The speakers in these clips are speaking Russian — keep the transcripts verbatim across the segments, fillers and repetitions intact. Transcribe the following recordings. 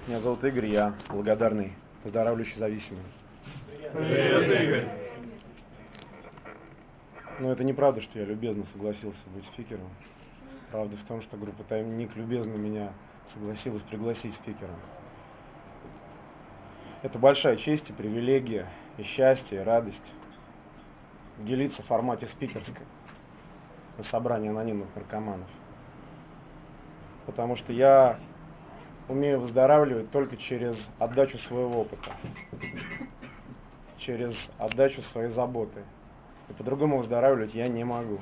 Меня зовут Игорь, я благодарный, выздоравливающий зависимый. Привет, Игорь. Но это неправда, что я любезно согласился быть спикером. Правда в том, что группа «Тайник» любезно меня согласилась пригласить спикером. Это большая честь и привилегия, и счастье, и радость делиться в формате спикерской на собрании анонимных наркоманов. Потому что я умею выздоравливать только через отдачу своего опыта, через отдачу своей заботы. И по-другому выздоравливать я не могу.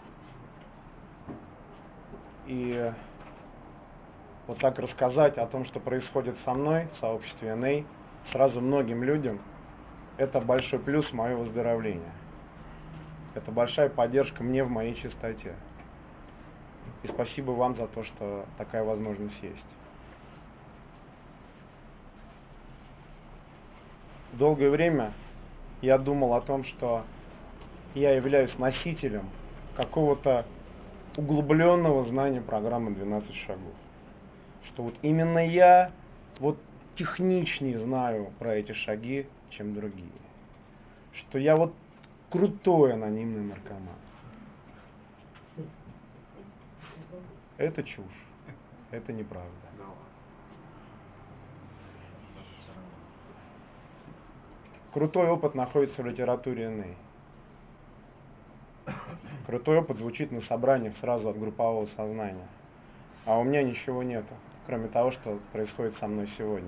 И вот так рассказать о том, что происходит со мной в сообществе эн эй, сразу многим людям, это большой плюс моего выздоровления. Это большая поддержка мне в моей чистоте. И спасибо вам за то, что такая возможность есть. Долгое время я думал о том, что я являюсь носителем какого-то углубленного знания программы двенадцать шагов. Что вот именно я вот техничнее знаю про эти шаги, чем другие. Что я вот крутой анонимный наркоман. Это чушь. Это неправда. Крутой опыт находится в литературе эн эй. Крутой опыт звучит на собраниях сразу от группового сознания. А у меня ничего нету, кроме того, что происходит со мной сегодня.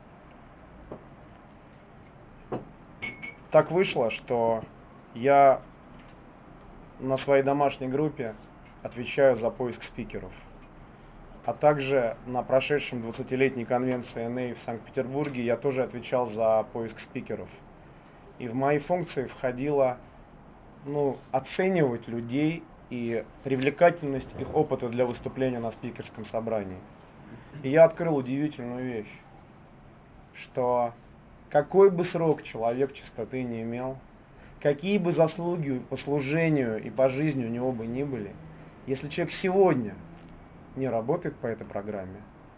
Так вышло, что я на своей домашней группе отвечаю за поиск спикеров. А также на прошедшем двадцатилетней конвенции эн эй в Санкт-Петербурге я тоже отвечал за поиск спикеров. И в мои функции входило ну, оценивать людей и привлекательность их опыта для выступления на спикерском собрании. И я открыл удивительную вещь, что какой бы срок человек чистоты не имел, какие бы заслуги по служению и по жизни у него бы ни были, если человек сегодня не работает по этой программе,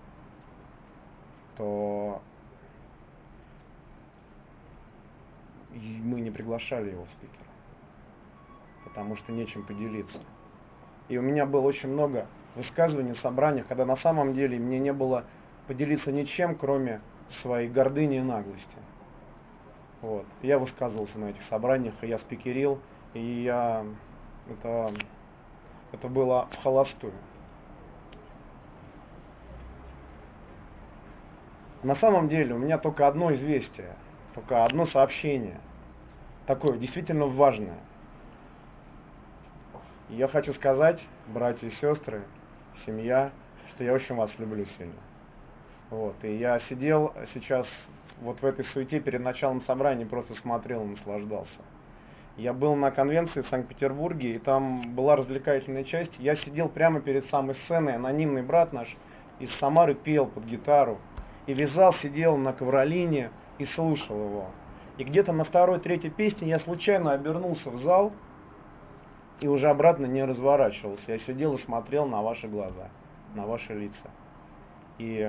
то мы не приглашали его в спикера, потому что нечем поделиться. И у меня было очень много высказываний в собраниях, когда на самом деле мне не было поделиться ничем, кроме своей гордыни и наглости. Вот. Я высказывался на этих собраниях, и я спикерил, и я... Это, это было в холостую. На самом деле у меня только одно известие, только одно сообщение, такое действительно важное. И я хочу сказать, братья и сестры, семья, что я очень вас люблю сильно. Вот. И я сидел сейчас вот в этой суете перед началом собрания, просто смотрел и наслаждался. Я был на конвенции в Санкт-Петербурге, и там была развлекательная часть. Я сидел прямо перед самой сценой, анонимный брат наш из Самары пел под гитару. И вязал, сидел на ковролине и слушал его. И где-то на второй, третьей песне я случайно обернулся в зал и уже обратно не разворачивался. Я сидел и смотрел на ваши глаза, на ваши лица. И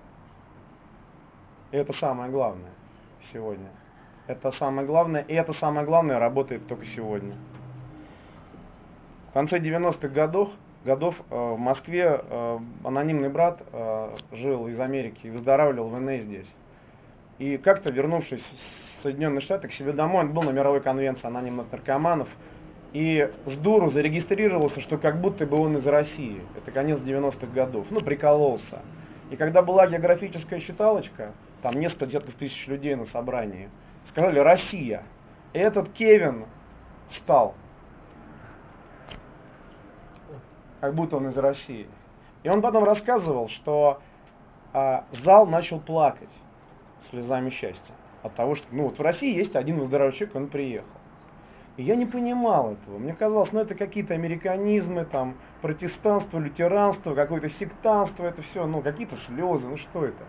это самое главное сегодня. Это самое главное, и это самое главное работает только сегодня. В конце девяностых годов, годов э, в Москве э, анонимный брат э, жил из Америки и выздоравливал в эн эй здесь. И как-то, вернувшись в Соединенные Штаты к себе домой, он был на мировой конвенции анонимных наркоманов и с дуру зарегистрировался, что как будто бы он из России. Это конец девяностых годов. Ну, прикололся. И когда была географическая считалочка, там несколько десятков тысяч людей на собрании, сказали «Россия». И этот Кевин встал, как будто он из России. И он потом рассказывал, что а, зал начал плакать слезами счастья от того, что ну вот в России есть один выздоровевший человек, он приехал. И я не понимал этого. Мне казалось, ну это какие-то американизмы, там, протестанство, лютеранство, какое-то сектантство, это все, ну какие-то слезы, ну что это?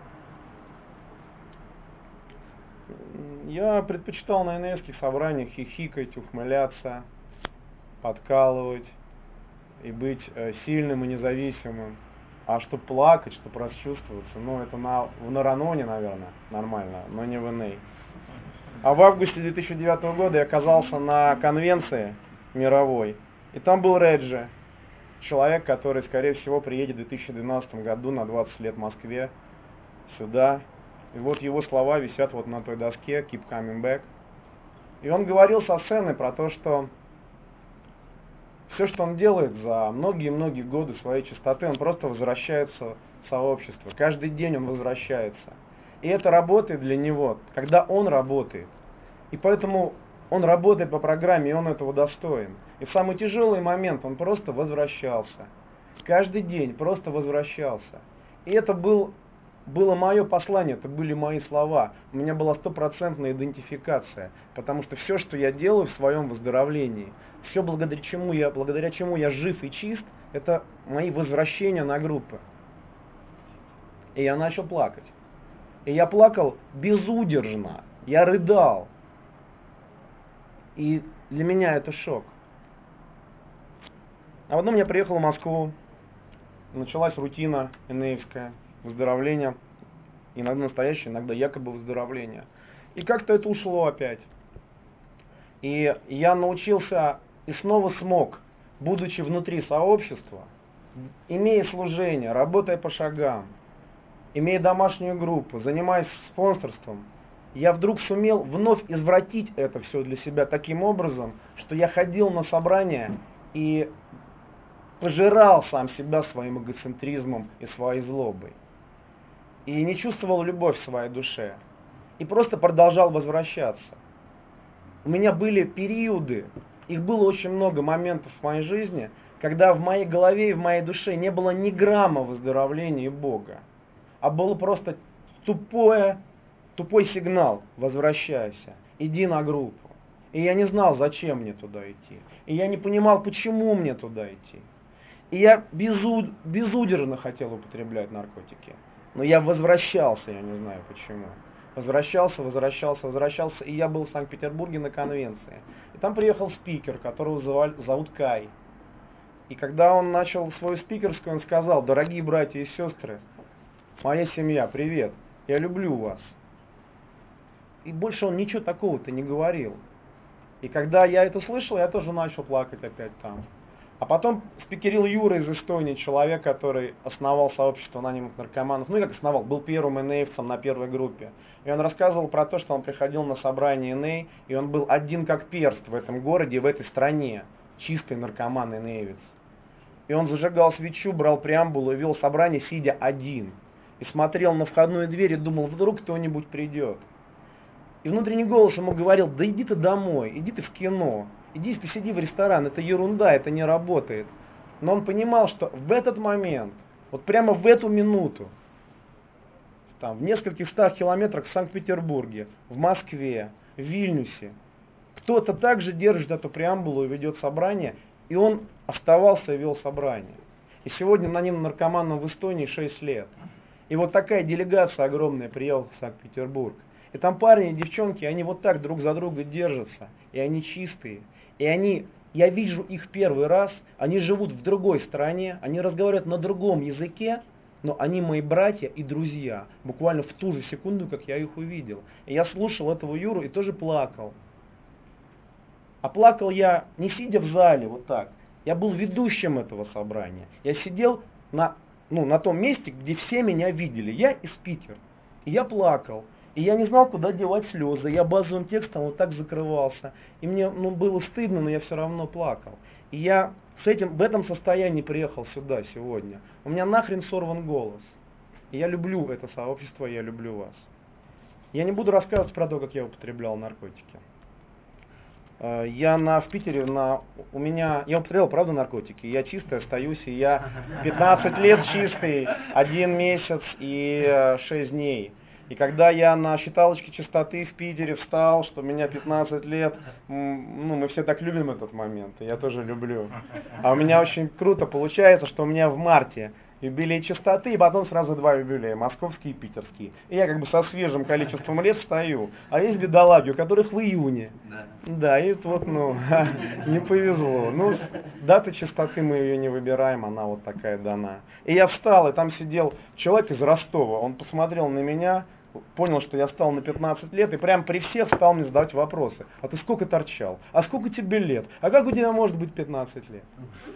Я предпочитал на эн эй-ских собраниях хихикать, ухмыляться, подкалывать и быть э, сильным и независимым. А чтобы плакать, чтобы расчувствоваться, ну это на, в Нараноне, наверное, нормально, но не в эн эй. А в августе две тысячи девятого года я оказался на конвенции мировой, и там был Реджи, человек, который, скорее всего, приедет в две тысячи двенадцатом году на двадцать лет в Москве, сюда. И вот его слова висят вот на той доске, keep coming back. И он говорил со сцены про то, что все, что он делает за многие-многие годы своей чистоты, он просто возвращается в сообщество. Каждый день он возвращается. И это работает для него, когда он работает. И поэтому он работает по программе, и он этого достоин. И в самый тяжелый момент он просто возвращался. Каждый день просто возвращался. И это был, было мое послание, это были мои слова. У меня была стопроцентная идентификация. Потому что все, что я делаю в своем выздоровлении, все, благодаря чему я, благодаря чему я жив и чист, это мои возвращения на группы. И я начал плакать. И я плакал безудержно. Я рыдал. И для меня это шок. А потом я приехал в Москву. Началась рутина энеевская, выздоровление. Иногда настоящее, иногда якобы выздоровление. И как-то это ушло опять. И я научился и снова смог, будучи внутри сообщества, имея служение, работая по шагам, имея домашнюю группу, занимаясь спонсорством, я вдруг сумел вновь извратить это все для себя таким образом, что я ходил на собрания и пожирал сам себя своим эгоцентризмом и своей злобой. И не чувствовал любовь в своей душе. И просто продолжал возвращаться. У меня были периоды, их было очень много моментов в моей жизни, когда в моей голове и в моей душе не было ни грамма выздоровления и Бога. А был просто тупое, тупой сигнал: возвращайся, иди на группу. И я не знал, зачем мне туда идти. И я не понимал, почему мне туда идти. И я безуд, безудержно хотел употреблять наркотики. Но я возвращался, я не знаю почему. Возвращался, возвращался, возвращался. И я был в Санкт-Петербурге на конвенции. И там приехал спикер, которого звали, зовут Кай. И когда он начал свою спикерскую, он сказал: дорогие братья и сестры, моя семья, привет, я люблю вас. И больше он ничего такого-то не говорил. И когда я это слышал, я тоже начал плакать опять там. А потом спикерил Юра из Эстонии, человек, который основал сообщество анонимных наркоманов. Ну и как основал, был первым энеевцем на первой группе. И он рассказывал про то, что он приходил на собрание эн эй, и он был один как перст в этом городе, в этой стране. Чистый наркоман энеевец. И он зажигал свечу, брал преамбулу и вел собрание, сидя один. И смотрел на входную дверь и думал, вдруг кто-нибудь придет. И внутренний голос ему говорил: да иди ты домой, иди ты в кино, иди посиди в ресторан, это ерунда, это не работает. Но он понимал, что в этот момент, вот прямо в эту минуту, там, в нескольких стах километрах в Санкт-Петербурге, в Москве, в Вильнюсе, кто-то также держит эту преамбулу и ведет собрание, и он оставался и вел собрание. И сегодня анонимным наркоманам в Эстонии шесть лет. И вот такая делегация огромная приехала в Санкт-Петербург. И там парни и девчонки, они вот так друг за друга держатся. И они чистые. И они, я вижу их первый раз, они живут в другой стране, они разговаривают на другом языке, но они мои братья и друзья. Буквально в ту же секунду, как я их увидел. И я слушал этого Юру и тоже плакал. А плакал я не сидя в зале вот так. Я был ведущим этого собрания. Я сидел на, ну, на том месте, где все меня видели. Я и спикер. И я плакал. И я не знал, куда девать слезы. Я базовым текстом вот так закрывался. И мне ну, было стыдно, но я все равно плакал. И я с этим, в этом состоянии приехал сюда сегодня. У меня нахрен сорван голос. И я люблю это сообщество, я люблю вас. Я не буду рассказывать про то, как я употреблял наркотики. Я на, в Питере, на, у меня, я употреблял, правда, наркотики. Я чистый остаюсь, и я пятнадцать лет чистый, один месяц и шесть дней. И когда я на считалочке чистоты в Питере встал, что меня пятнадцать лет, ну, мы все так любим этот момент, и я тоже люблю. А у меня очень круто получается, что у меня в марте юбилей чистоты, и потом сразу два юбилея, московский и питерский. И я как бы со свежим количеством лет стою. А есть бедолаги, у которых в июне. Да, да, и вот, ну, не повезло. Ну, дата чистоты, мы ее не выбираем, она вот такая дана. И я встал, и там сидел человек из Ростова, он посмотрел на меня, понял, что я стал на пятнадцать лет, и прям при всех стал мне задавать вопросы. А ты сколько торчал? А сколько тебе лет? А как у тебя может быть пятнадцать лет?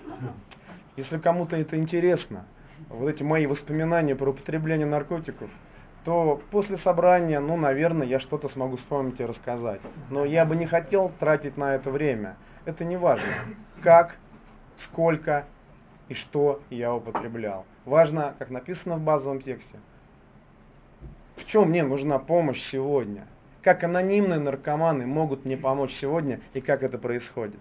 Если кому-то это интересно, вот эти мои воспоминания про употребление наркотиков, то после собрания, ну, наверное, я что-то смогу вспомнить и рассказать. Но я бы не хотел тратить на это время. Это не важно, как, сколько и что я употреблял. Важно, как написано в базовом тексте, в чем мне нужна помощь сегодня. Как анонимные наркоманы могут мне помочь сегодня и как это происходит.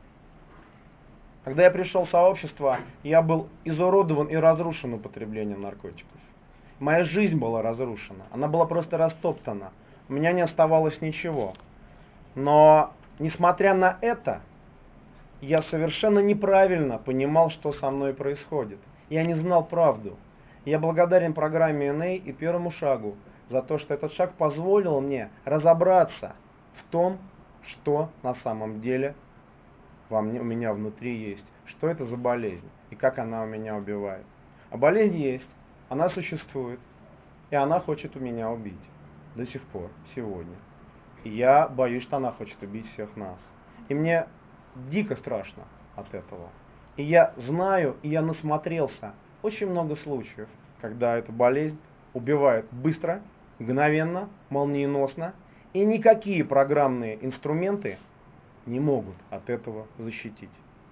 Когда я пришел в сообщество, я был изуродован и разрушен употреблением наркотиков. Моя жизнь была разрушена, она была просто растоптана. У меня не оставалось ничего. Но, несмотря на это, я совершенно неправильно понимал, что со мной происходит. Я не знал правду. Я благодарен программе эн эй и первому шагу за то, что этот шаг позволил мне разобраться в том, что на самом деле во мне, у меня внутри есть, что это за болезнь и как она у меня убивает. А болезнь есть, она существует, и она хочет у меня убить до сих пор, сегодня. И я боюсь, что она хочет убить всех нас. И мне дико страшно от этого. И я знаю, и я насмотрелся очень много случаев, когда эта болезнь убивает быстро, мгновенно, молниеносно, и никакие программные инструменты не могут от этого защитить.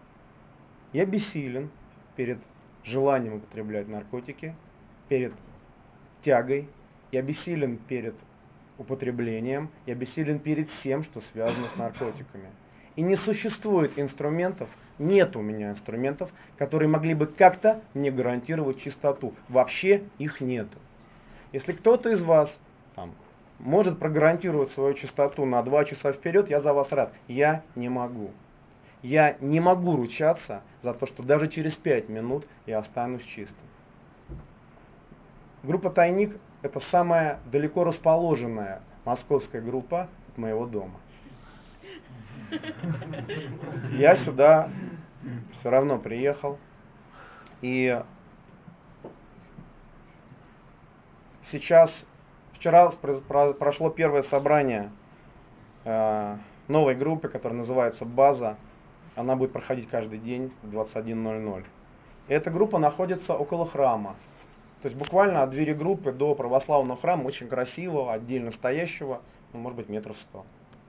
Я бессилен перед желанием употреблять наркотики, перед тягой, я бессилен перед употреблением, я бессилен перед всем, что связано с наркотиками. И не существует инструментов, нет у меня инструментов, которые могли бы как-то мне гарантировать чистоту. Вообще их нету. Если кто-то из вас там, может прогарантировать свою чистоту на два часа вперед, я за вас рад. Я не могу. Я не могу ручаться за то, что даже через пять минут я останусь чистым. Группа «Тайник» — это самая далеко расположенная московская группа от моего дома. Я сюда все равно приехал, и сейчас, вчера прошло первое собрание э, новой группы, которая называется «База». Она будет проходить каждый день в двадцать один ноль ноль. И эта группа находится около храма. То есть буквально от двери группы до православного храма, очень красивого, отдельно стоящего, ну, может быть, метров сто.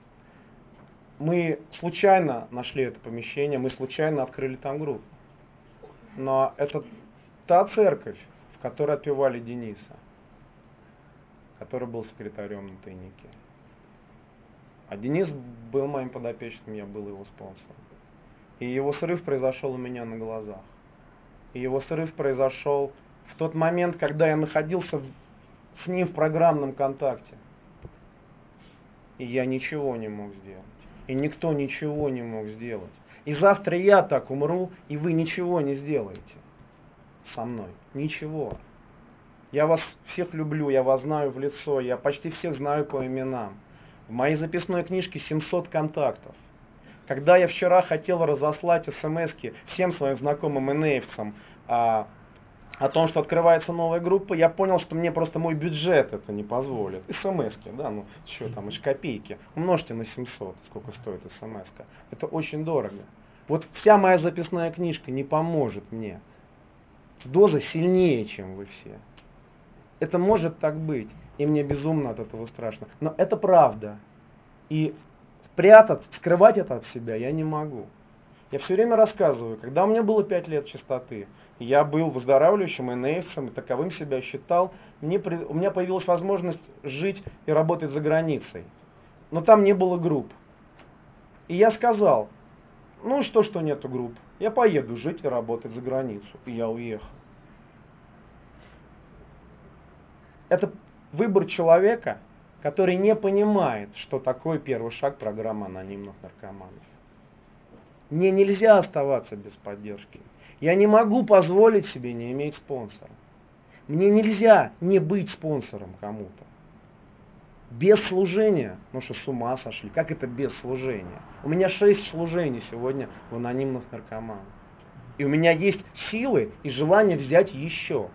Мы случайно нашли это помещение, мы случайно открыли там группу. Но это та церковь, в которой отпевали Дениса, который был секретарем на «Тайнике». А Денис был моим подопечным, я был его спонсором. И его срыв произошел у меня на глазах. И его срыв произошел в тот момент, когда я находился с ним в программном контакте. И я ничего не мог сделать. И никто ничего не мог сделать. И завтра я так умру, и вы ничего не сделаете со мной. Ничего. Я вас всех люблю, я вас знаю в лицо, я почти всех знаю по именам. В моей записной книжке семьсот контактов. Когда я вчера хотел разослать смс-ки всем своим знакомым энеевцам а, о том, что открывается новая группа, я понял, что мне просто мой бюджет это не позволит. смс-ки, да, ну что там, это копейки. Умножьте на семьсот, сколько стоит смс-ка. Это очень дорого. Вот вся моя записная книжка не поможет мне. Доза сильнее, чем вы все. Это может так быть, и мне безумно от этого страшно. Но это правда. И прятать, скрывать это от себя я не могу. Я все время рассказываю, когда у меня было пять лет чистоты, я был выздоравливающим энеевцем и таковым себя считал, мне, у меня появилась возможность жить и работать за границей. Но там не было групп. И я сказал, ну что, что нету групп, я поеду жить и работать за границу. И я уехал. Это выбор человека, который не понимает, что такое первый шаг программы анонимных наркоманов. Мне нельзя оставаться без поддержки. Я не могу позволить себе не иметь спонсора. Мне нельзя не быть спонсором кому-то. Без служения, ну что, с ума сошли, как это без служения? У меня шесть служений сегодня в анонимных наркоманах. И у меня есть силы и желание взять еще.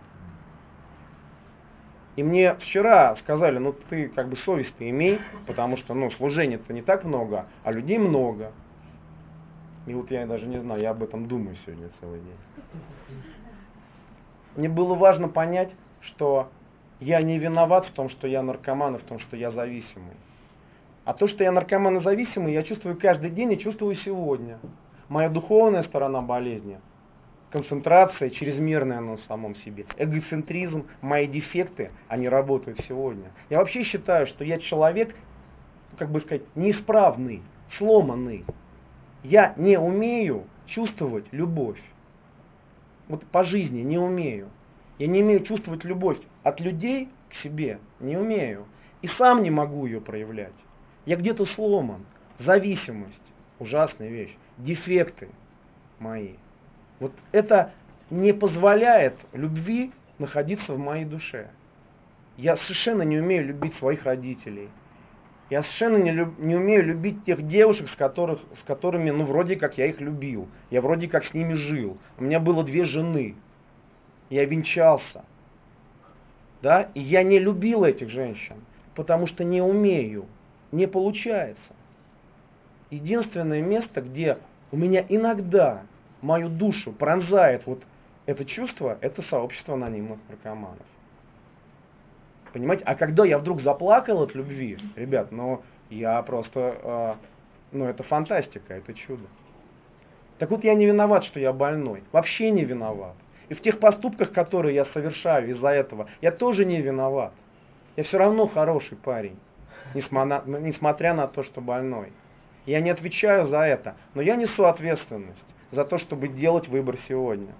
И мне вчера сказали, ну ты как бы совесть-то имей, потому что ну служений-то не так много, а людей много. И вот я даже не знаю, я об этом думаю сегодня целый день. Мне было важно понять, что я не виноват в том, что я наркоман, и в том, что я зависимый. А то, что я наркоман и зависимый, я чувствую каждый день и чувствую сегодня. Моя духовная сторона болезни, концентрация, чрезмерная на самом себе, эгоцентризм, мои дефекты, они работают сегодня. Я вообще считаю, что я человек, как бы сказать, неисправный, сломанный. Я не умею чувствовать любовь. Вот по жизни не умею. Я не умею чувствовать любовь от людей к себе, не умею. И сам не могу ее проявлять. Я где-то сломан. Зависимость, ужасная вещь. Дефекты мои. Вот это не позволяет любви находиться в моей душе. Я совершенно не умею любить своих родителей. Я совершенно не, люб, не умею любить тех девушек, с, которых, с которыми, ну, вроде как я их любил. Я вроде как с ними жил. У меня было две жены. Я венчался. Да? И я не любил этих женщин, потому что не умею. Не получается. Единственное место, где у меня иногда мою душу пронзает вот это чувство, это сообщество анонимных наркоманов. Понимаете? А когда я вдруг заплакал от любви, ребят, ну я просто, э, ну это фантастика, это чудо. Так вот я не виноват, что я больной, вообще не виноват. И в тех поступках, которые я совершаю из-за этого, я тоже не виноват. Я все равно хороший парень, несмотря, несмотря на то, что больной. Я не отвечаю за это, но я несу ответственность за то, чтобы делать выбор сегодня.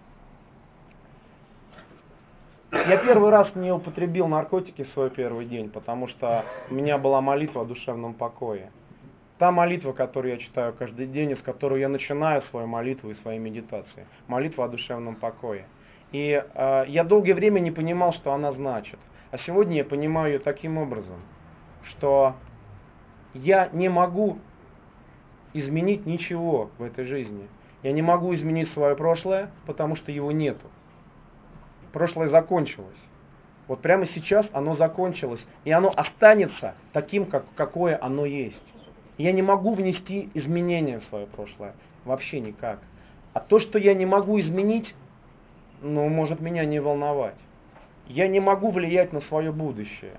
Я первый раз не употребил наркотики в свой первый день, потому что у меня была молитва о душевном покое. Та молитва, которую я читаю каждый день, и с которой я начинаю свою молитву и свои медитации. Молитва о душевном покое. И э, я долгое время не понимал, что она значит. А сегодня я понимаю ее таким образом, что я не могу изменить ничего в этой жизни. Я не могу изменить свое прошлое, потому что его нету. Прошлое закончилось. Вот прямо сейчас оно закончилось. И оно останется таким, как, какое оно есть. Я не могу внести изменения в свое прошлое. Вообще никак. А то, что я не могу изменить, ну, может меня не волновать. Я не могу влиять на свое будущее.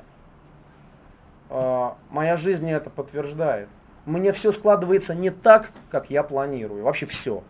Моя жизнь это подтверждает. Мне все складывается не так, как я планирую. Вообще все.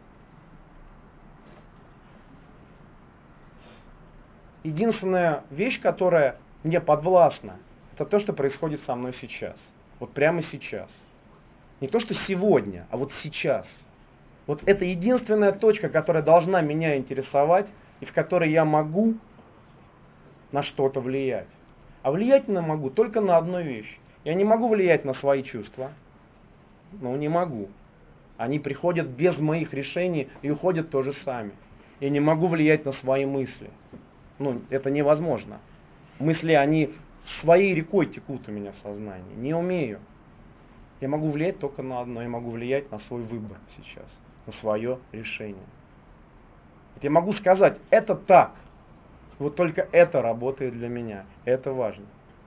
Единственная вещь, которая мне подвластна, это то, что происходит со мной сейчас. Вот прямо сейчас. Не то, что сегодня, а вот сейчас. Вот это единственная точка, которая должна меня интересовать, и в которой я могу на что-то влиять. А влиять я могу только на одну вещь. Я не могу влиять на свои чувства. Ну, не могу. Они приходят без моих решений и уходят тоже сами. Я не могу влиять на свои мысли. Ну, это невозможно. Мысли, они своей рекой текут у меня в сознании. Не умею. Я могу влиять только на одно. Я могу влиять на свой выбор сейчас. На свое решение. Вот я могу сказать, это так. Вот только это работает для меня. Это важно.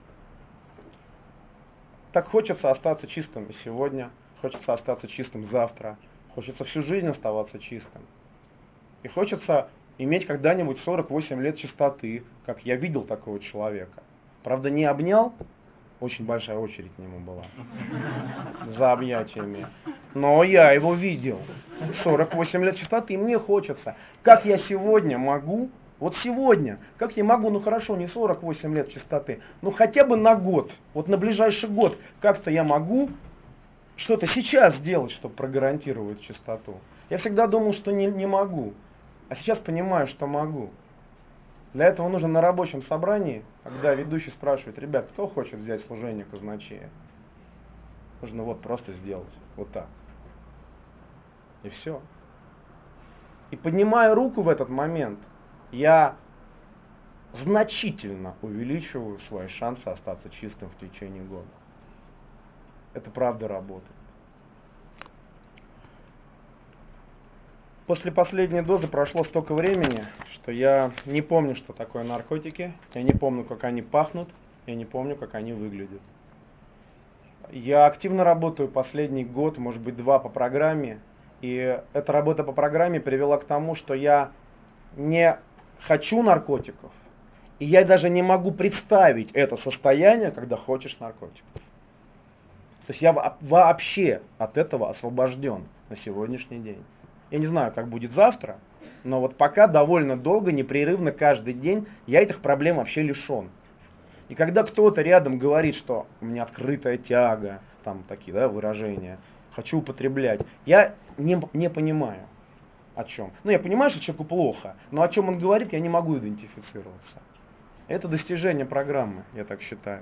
Так хочется остаться чистым и сегодня. Хочется остаться чистым завтра. Хочется всю жизнь оставаться чистым. И хочется иметь когда-нибудь сорок восемь лет чистоты, как я видел такого человека. Правда, не обнял, очень большая очередь к нему была, за объятиями. Но я его видел. сорок восемь лет чистоты, и мне хочется. Как я сегодня могу, вот сегодня, как я могу, ну хорошо, не сорок восемь лет чистоты, но хотя бы на год, вот на ближайший год, как-то я могу что-то сейчас сделать, чтобы прогарантировать чистоту. Я всегда думал, что не, не могу. А сейчас понимаю, что могу. Для этого нужно на рабочем собрании, когда ведущий спрашивает, ребят, кто хочет взять служение казначея? Нужно вот просто сделать, вот так. И все. И поднимая руку в этот момент, я значительно увеличиваю свои шансы остаться чистым в течение года. Это правда работает. После последней дозы прошло столько времени, что я не помню, что такое наркотики, я не помню, как они пахнут, я не помню, как они выглядят. Я активно работаю последний год, может быть, два по программе, и эта работа по программе привела к тому, что я не хочу наркотиков, и я даже не могу представить это состояние, когда хочешь наркотиков. То есть я вообще от этого освобожден на сегодняшний день. Я не знаю, как будет завтра, но вот пока довольно долго, непрерывно, каждый день я этих проблем вообще лишен. И когда кто-то рядом говорит, что у меня открытая тяга, там такие, да, выражения, хочу употреблять, я не, не понимаю, о чем. Ну, я понимаю, что человеку плохо, но о чем он говорит, я не могу идентифицироваться. Это достижение программы, я так считаю.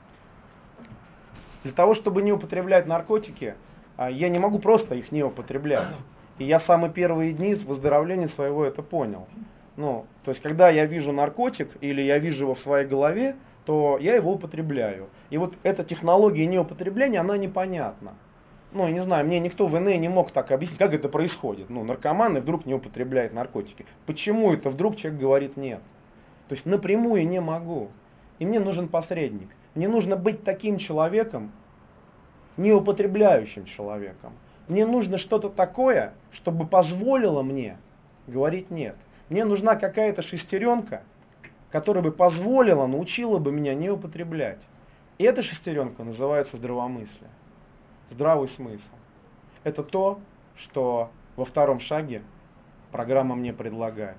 Для того, чтобы не употреблять наркотики, я не могу просто их не употреблять. И я в самые первые дни выздоровления своего это понял. Ну, то есть, когда я вижу наркотик или я вижу его в своей голове, то я его употребляю. И вот эта технология неупотребления, она непонятна. Ну, я не знаю, мне никто в эн эй не мог так объяснить, как это происходит. Ну, наркоманы вдруг не употребляют наркотики. Почему это вдруг человек говорит нет? То есть, напрямую не могу. И мне нужен посредник. Мне нужно быть таким человеком, не употребляющим человеком. Мне нужно что-то такое, чтобы позволило мне говорить нет. Мне нужна какая-то шестеренка, которая бы позволила, научила бы меня не употреблять. И эта шестеренка называется здравомыслие. Здравый смысл. Это то, что во втором шаге программа мне предлагает.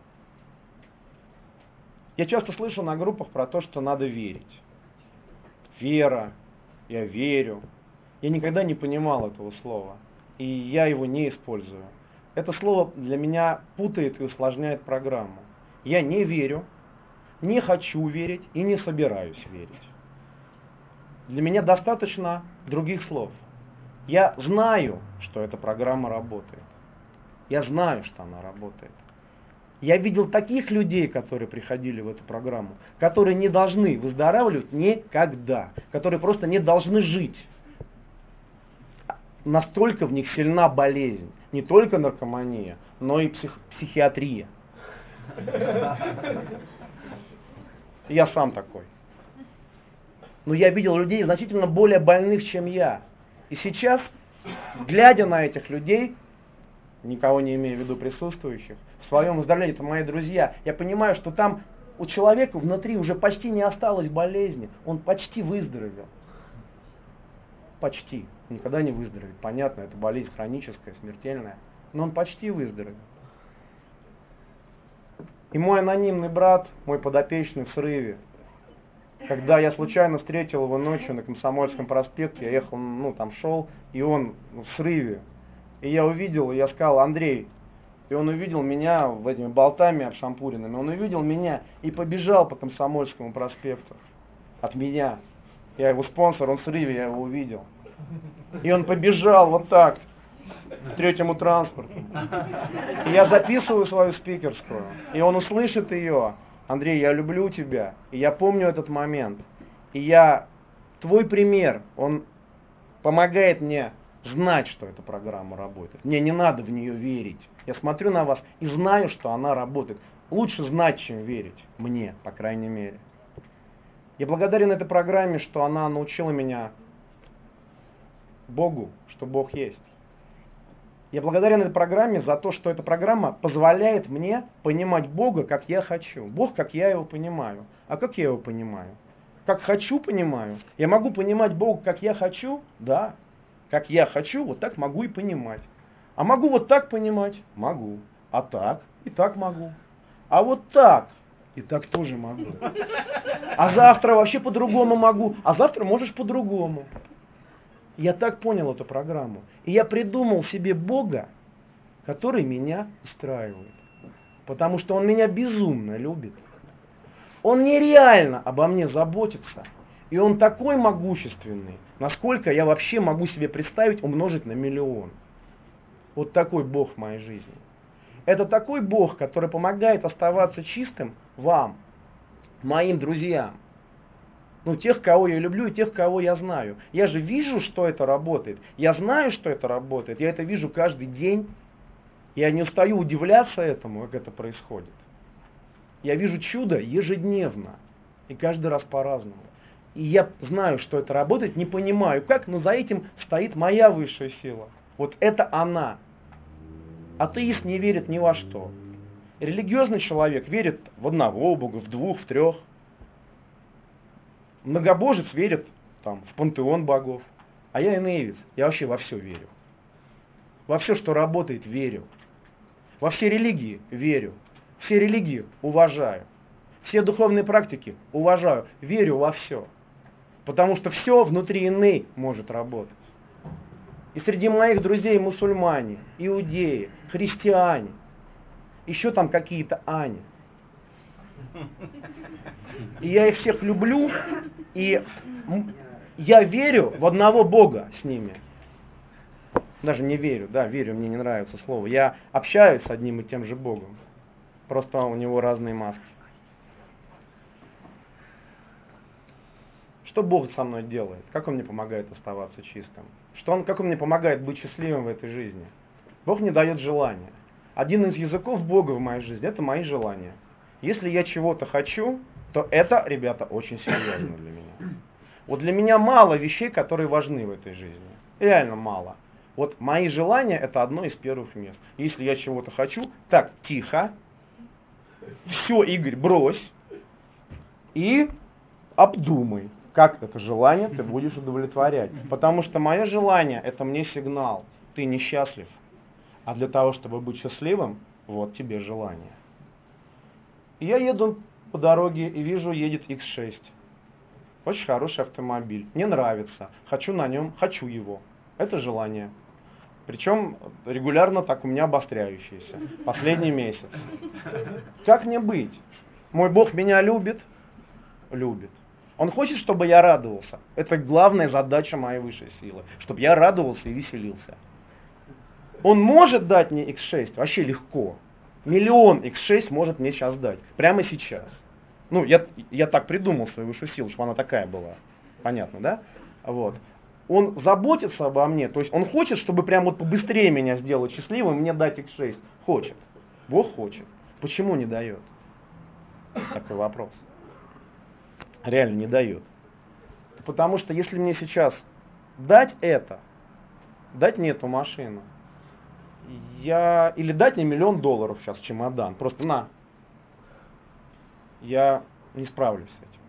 Я часто слышу на группах про то, что надо верить. Вера, я верю. Я никогда не понимал этого слова, и я его не использую. Это слово для меня путает и усложняет программу. Я не верю, не хочу верить и не собираюсь верить. Для меня достаточно других слов. Я знаю, что эта программа работает. Я знаю, что она работает. Я видел таких людей, которые приходили в эту программу, которые не должны выздоравливать никогда, которые просто не должны жить. Настолько в них сильна болезнь. Не только наркомания, но и псих, психиатрия. Я сам такой. Но я видел людей значительно более больных, чем я. И сейчас, глядя на этих людей, никого не имея в виду присутствующих, в своем выздоровлении, это мои друзья, я понимаю, что там у человека внутри уже почти не осталось болезни. Он почти выздоровел. Почти. Никогда не выздоровеет. Понятно, это болезнь хроническая, смертельная. Но он почти выздоровел. И мой анонимный брат, мой подопечный в срыве, когда я случайно встретил его ночью на Комсомольском проспекте, я ехал, ну там шел, и он в срыве. И я увидел, и я сказал: Андрей, и он увидел меня в этими болтами обшампуренными, он увидел меня и побежал по Комсомольскому проспекту от меня. Я его спонсор, он в срыве, я его увидел. И он побежал вот так, к третьему транспорту. И я записываю свою спикерскую, и он услышит ее. Андрей, я люблю тебя, и я помню этот момент. И я, твой пример, он помогает мне знать, что эта программа работает. Мне не надо в нее верить. Я смотрю на вас и знаю, что она работает. Лучше знать, чем верить. Мне, по крайней мере. Я благодарен этой программе, что она научила меня Богу, что Бог есть. Я благодарен этой программе за то, что эта программа позволяет мне понимать Бога, как я хочу. Бог, как я его понимаю. А как я его понимаю? Как хочу, понимаю. Я могу понимать Бога, как я хочу? Да. Как я хочу, вот так могу и понимать. А могу вот так понимать? Могу. А так? И так могу. А вот так? И так тоже могу. А завтра вообще по-другому могу. А завтра можешь по-другому. Я так понял эту программу. И я придумал себе Бога, который меня устраивает. Потому что Он меня безумно любит. Он нереально обо мне заботится. И Он такой могущественный, насколько я вообще могу себе представить, умножить на миллион. Вот такой Бог в моей жизни. Это такой Бог, который помогает оставаться чистым вам, моим друзьям. Ну, тех, кого я люблю, и тех, кого я знаю. Я же вижу, что это работает. Я знаю, что это работает. Я это вижу каждый день. Я не устаю удивляться этому, как это происходит. Я вижу чудо ежедневно. И каждый раз по-разному. И я знаю, что это работает, не понимаю как, но за этим стоит моя высшая сила. Вот это она. Атеист не верит ни во что. Религиозный человек верит в одного Бога, в двух, в трех. Многобожец верит там, в пантеон богов. А я энеевец. Я вообще во все верю. Во все, что работает, верю. Во все религии верю. Все религии уважаю. Все духовные практики уважаю. Верю во все. Потому что все внутри Эней может работать. И среди моих друзей мусульмане, иудеи, христиане, еще там какие-то Ани. И я их всех люблю, и я верю в одного Бога с ними. Даже не верю, да, верю, мне не нравится слово. Я общаюсь с одним и тем же Богом. Просто у него разные маски. Что Бог со мной делает? Как Он мне помогает оставаться чистым? Что он, как Он мне помогает быть счастливым в этой жизни? Бог мне дает желания. Один из языков Бога в моей жизни – это мои желания. Если я чего-то хочу, то это, ребята, очень серьезно для меня. Вот для меня мало вещей, которые важны в этой жизни. Реально мало. Вот мои желания – это одно из первых мест. Если я чего-то хочу, так, тихо, все, Игорь, брось и обдумай, как это желание ты будешь удовлетворять. Потому что мое желание – это мне сигнал, ты несчастлив. А для того, чтобы быть счастливым, вот тебе желание. И я еду по дороге и вижу, едет икс шесть. Очень хороший автомобиль. Мне нравится. Хочу на нем, хочу его. Это желание. Причем регулярно так у меня обостряющееся. Последний месяц. Как мне быть? Мой Бог меня любит? Любит. Он хочет, чтобы я радовался. Это главная задача моей высшей силы. Чтобы я радовался и веселился. Он может дать мне икс шесть? Вообще легко. Миллион икс шесть может мне сейчас дать. Прямо сейчас. Ну, я, я так придумал свою высшую силу, чтобы она такая была. Понятно, да? Вот. Он заботится обо мне, то есть он хочет, чтобы прям вот побыстрее меня сделать счастливым, мне дать икс шесть. Хочет. Бог хочет. Почему не дает? Такой вопрос. Реально не дает. Потому что если мне сейчас дать это, дать мне эту машину, я, или дать мне миллион долларов сейчас в чемодан, просто на, я не справлюсь с этим.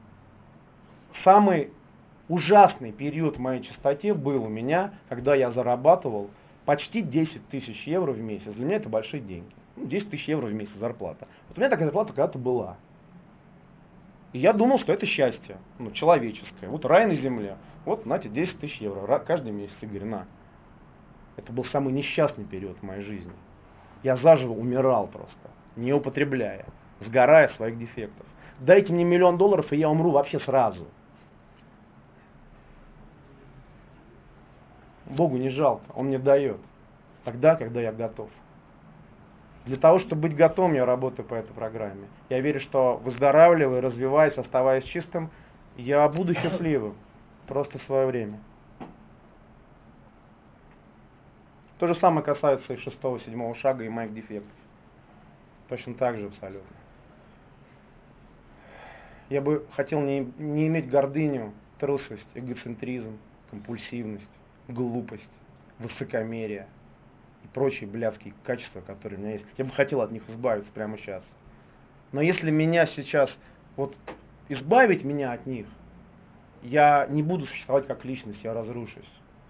Самый ужасный период в моей чистоте был у меня, когда я зарабатывал почти десять тысяч евро в месяц. Для меня это большие деньги. Ну, десять тысяч евро в месяц зарплата. Вот у меня такая зарплата когда-то была. И я думал, что это счастье, ну, человеческое. Вот рай на земле. Вот, знаете, десять тысяч евро каждый месяц. Игорь, на. Это был самый несчастный период в моей жизни. Я заживо умирал просто, не употребляя, сгорая своих дефектов. Дайте мне миллион долларов, и я умру вообще сразу. Богу не жалко, Он мне дает. Тогда, когда я готов. Для того, чтобы быть готовым, я работаю по этой программе. Я верю, что выздоравливая, развиваясь, оставаясь чистым, я буду счастливым. Просто в свое время. То же самое касается и шестого, седьмого шага, и моих дефектов. Точно так же абсолютно. Я бы хотел не, не иметь гордыню, трусость, эгоцентризм, компульсивность, глупость, высокомерие и прочие блядские качества, которые у меня есть. Я бы хотел от них избавиться прямо сейчас. Но если меня сейчас, вот избавить меня от них, я не буду существовать как личность, я разрушусь.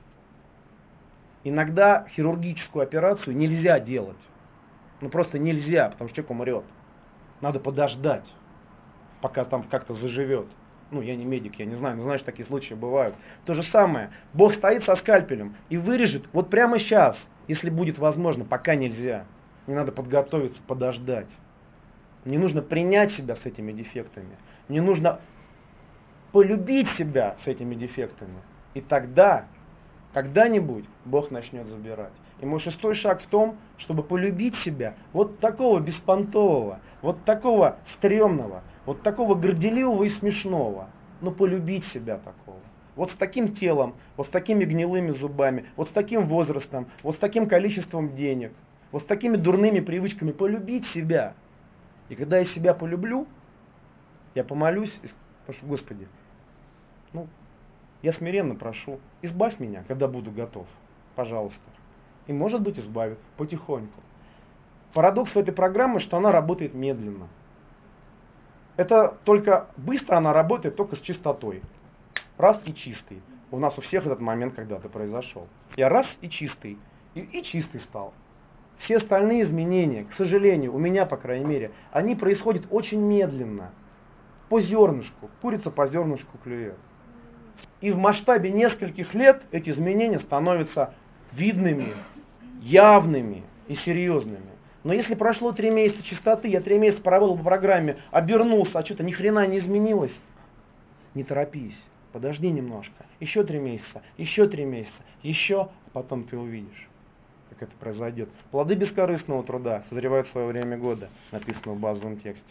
Иногда хирургическую операцию нельзя делать. Ну просто нельзя, потому что человек умрет. Надо подождать, пока там как-то заживет. Ну, я не медик, я не знаю, но знаешь, такие случаи бывают. То же самое. Бог стоит со скальпелем и вырежет вот прямо сейчас, если будет возможно, пока нельзя. Мне надо подготовиться, подождать. Мне нужно принять себя с этими дефектами. Мне нужно полюбить себя с этими дефектами. И тогда Когда-нибудь Бог начнет забирать. И мой шестой шаг в том, чтобы полюбить себя, вот такого беспонтового, вот такого стрёмного, вот такого горделивого и смешного, но полюбить себя такого. Вот с таким телом, вот с такими гнилыми зубами, вот с таким возрастом, вот с таким количеством денег, вот с такими дурными привычками полюбить себя. И когда я себя полюблю, я помолюсь и прошу: Господи, ну, я смиренно прошу, избавь меня, когда буду готов, пожалуйста. И, может быть, избавит потихоньку. Парадокс этой программы, что она работает медленно. Это только быстро она работает только с чистотой. Раз и чистый. У нас у всех этот момент когда-то произошел. Я раз и чистый. И, и чистый стал. Все остальные изменения, к сожалению, у меня, по крайней мере, они происходят очень медленно. По зернышку. Курица по зернышку клюет. И в масштабе нескольких лет эти изменения становятся видными, явными и серьезными. Но если прошло три месяца чистоты, я три месяца поработал по программе, обернулся, а что-то ни хрена не изменилось, не торопись, подожди немножко, еще три месяца, еще три месяца, еще, а потом ты увидишь, как это произойдет. Плоды бескорыстного труда созревают в свое время года, написано в базовом тексте.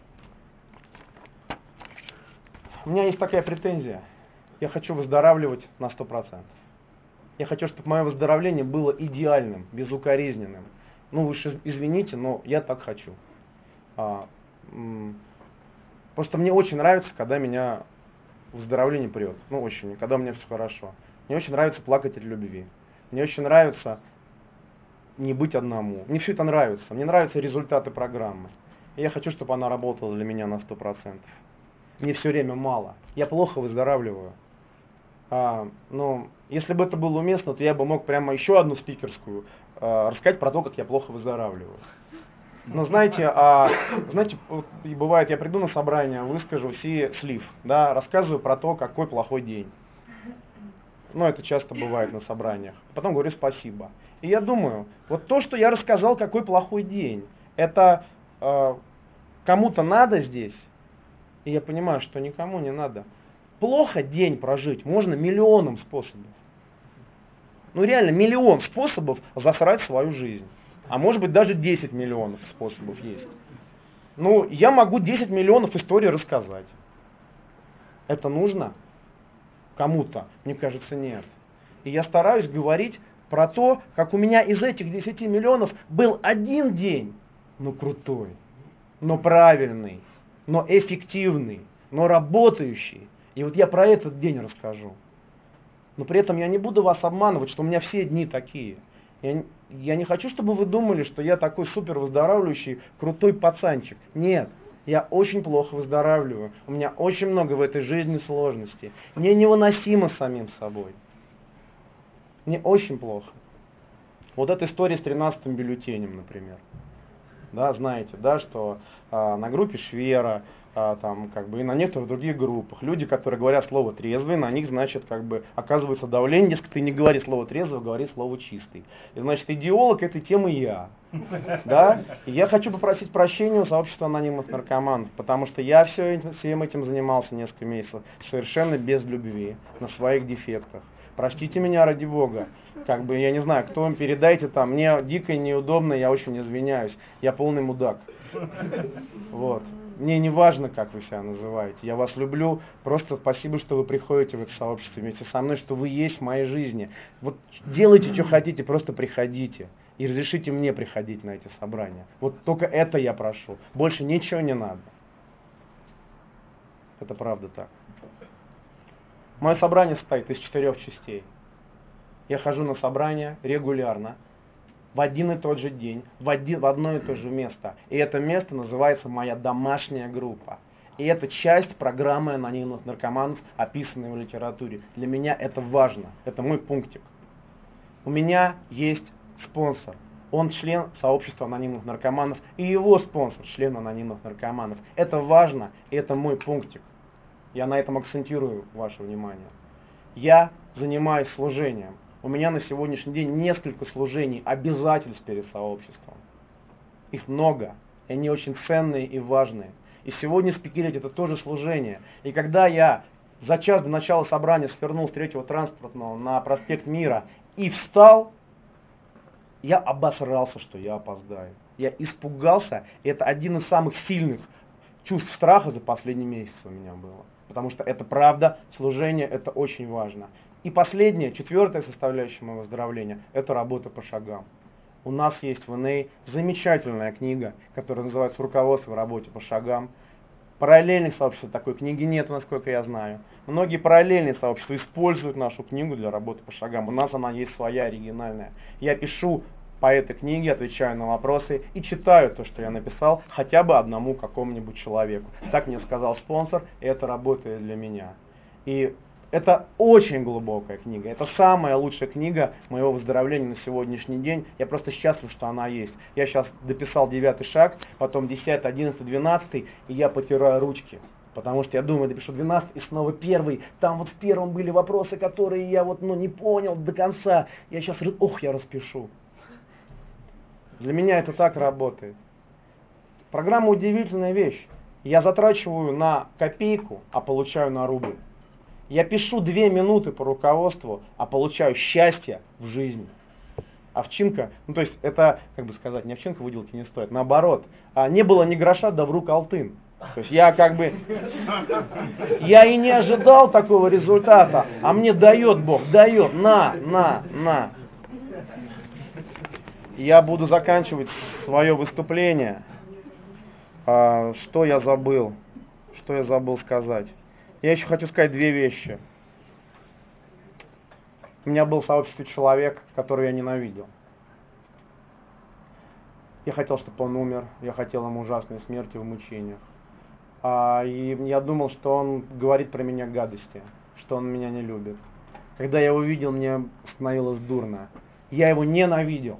У меня есть такая претензия. Я хочу выздоравливать на сто процентов. Я хочу, чтобы мое выздоровление было идеальным, безукоризненным. Ну, вы же извините, но я так хочу. А, просто мне очень нравится, когда меня выздоровление прет. Ну, очень, когда у меня все хорошо. Мне очень нравится плакать от любви. Мне очень нравится не быть одному. Мне все это нравится. Мне нравятся результаты программы. И я хочу, чтобы она работала для меня на сто процентов. Мне все время мало. Я плохо выздоравливаю. А, ну, если бы это было уместно, то я бы мог прямо еще одну спикерскую а, рассказать про то, как я плохо выздоравливаю. Но знаете, а, знаете, вот, и бывает, я приду на собрание, выскажу все слив, да, рассказываю про то, какой плохой день. Ну, это часто бывает на собраниях. Потом говорю спасибо. И я думаю, вот то, что я рассказал, какой плохой день, это а, кому-то надо здесь? И я понимаю, что никому не надо. Плохо день прожить можно миллионом способов. Ну реально, миллион способов засрать свою жизнь. А может быть даже десять миллионов способов есть. Ну, я могу десять миллионов историй рассказать. Это нужно кому-то? Мне кажется, нет. И я стараюсь говорить про то, как у меня из этих десяти миллионов был один день, но крутой, но правильный, но эффективный, но работающий. И вот я про этот день расскажу. Но при этом я не буду вас обманывать, что у меня все дни такие. Я, я не хочу, чтобы вы думали, что я такой супер выздоравливающий, крутой пацанчик. Нет, я очень плохо выздоравливаю. У меня очень много в этой жизни сложностей. Мне невыносимо самим собой. Мне очень плохо. Вот эта история с тринадцатым бюллетенем, например. Да, знаете, да, что а, на группе Швера, а, там, как бы, и на некоторых других группах люди, которые говорят слово трезвый, на них, значит, как бы, оказывается давление, дескать, ты не говори слово трезвый, говори слово чистый. И, значит, идеолог этой темы я. Да? И я хочу попросить прощения у сообщества анонимных наркоманов, потому что я все, всем этим занимался несколько месяцев, совершенно без любви, на своих дефектах. Простите меня ради бога. Как бы, я не знаю, кто вам передайте там, мне дико неудобно, я очень извиняюсь. Я полный мудак. Вот. Мне не важно, как вы себя называете. Я вас люблю. Просто спасибо, что вы приходите в это сообщество вместе со мной, что вы есть в моей жизни. Вот делайте, что хотите, просто приходите. И разрешите мне приходить на эти собрания. Вот только это я прошу. Больше ничего не надо. Это правда так. Мое собрание состоит из четырех частей. Я хожу на собрания регулярно, в один и тот же день, в, один, в одно и то же место. И это место называется моя домашняя группа. И это часть программы анонимных наркоманов, описанной в литературе. Для меня это важно, это мой пунктик. У меня есть спонсор. Он член сообщества анонимных наркоманов, и его спонсор член анонимных наркоманов. Это важно, и это мой пунктик. Я на этом акцентирую ваше внимание. Я занимаюсь служением. У меня на сегодняшний день несколько служений, обязательств перед сообществом. Их много, и они очень ценные и важные. И сегодня спикерить это тоже служение. И когда я за час до начала собрания свернул с третьего транспортного на проспект Мира и встал, я обосрался, что я опоздаю. Я испугался, и это один из самых сильных чувств страха за последний месяц у меня было. Потому что это правда, служение, это очень важно. И последнее, четвертая составляющая моего выздоровления, это работа по шагам. У нас есть в эн эй замечательная книга, которая называется «Руководство в работе по шагам». Параллельных сообществ такой книги нет, насколько я знаю. Многие параллельные сообщества используют нашу книгу для работы по шагам. У нас она есть своя, оригинальная. Я пишу по этой книге, отвечаю на вопросы и читаю то, что я написал, хотя бы одному какому-нибудь человеку. Так мне сказал спонсор, и это работает для меня. И это очень глубокая книга. Это самая лучшая книга моего выздоровления на сегодняшний день. Я просто счастлив, что она есть. Я сейчас дописал девятый шаг, потом десятый, одиннадцатый, двенадцатый, и я потираю ручки. Потому что я думаю, допишу двенадцатый и снова первый. Там вот в первом были вопросы, которые я вот ну, не понял до конца. Я сейчас, ох, я распишу. Для меня это так работает. Программа удивительная вещь. Я затрачиваю на копейку, а получаю на рубль. Я пишу две минуты по руководству, а получаю счастье в жизни. Овчинка, ну то есть это, как бы сказать, не овчинка выделки не стоит, наоборот. А не было ни гроша, да в рук алтын. То есть я как бы, я и не ожидал такого результата, а мне дает Бог, дает, на, на, на. Я буду заканчивать свое выступление. А, что я забыл? Что я забыл сказать? Я еще хочу сказать две вещи. У меня был в сообществе человек, которого я ненавидел. Я хотел, чтобы он умер, я хотел ему ужасной смерти в мучениях. А, и я думал, что он говорит про меня гадости, что он меня не любит. Когда я его увидел, мне становилось дурно. Я его ненавидел.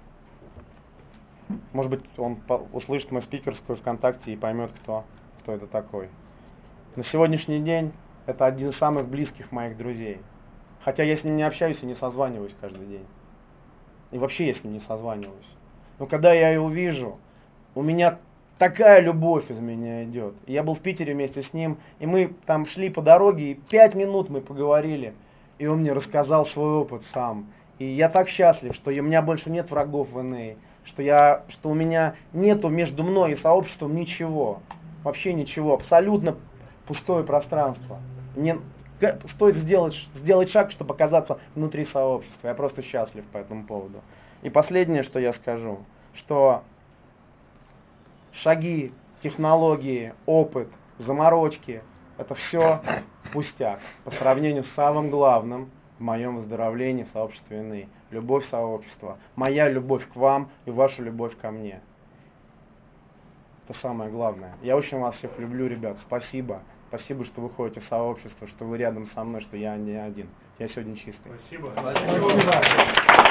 Может быть, он услышит мою спикерскую ВКонтакте и поймет, кто, кто это такой. На сегодняшний день это один из самых близких моих друзей. Хотя я с ним не общаюсь и не созваниваюсь каждый день. И вообще я с ним не созваниваюсь. Но когда я его вижу, у меня такая любовь из меня идет. Я был в Питере вместе с ним, и мы там шли по дороге, и пять минут мы поговорили. И он мне рассказал свой опыт сам. И я так счастлив, что у меня больше нет врагов в эн эй. Что, я, что у меня нету между мной и сообществом ничего. Вообще ничего. Абсолютно пустое пространство. Мне стоит сделать, сделать шаг, чтобы оказаться внутри сообщества. Я просто счастлив по этому поводу. И последнее, что я скажу, что шаги, технологии, опыт, заморочки, это все пустяк по сравнению с самым главным в моем выздоровлении в сообществе эн эй. Любовь сообщества. Моя любовь к вам и ваша любовь ко мне. Это самое главное. Я очень вас всех люблю, ребят. Спасибо. Спасибо, что вы ходите в сообщество, что вы рядом со мной, что я не один. Я сегодня чистый. Спасибо. Спасибо.